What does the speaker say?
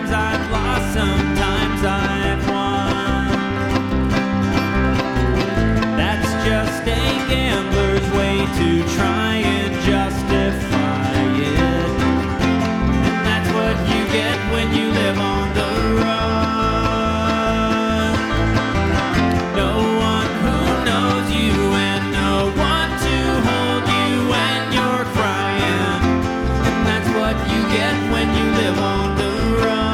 Sometimes I've lost, sometimes I've won. That's just a gambler's way to try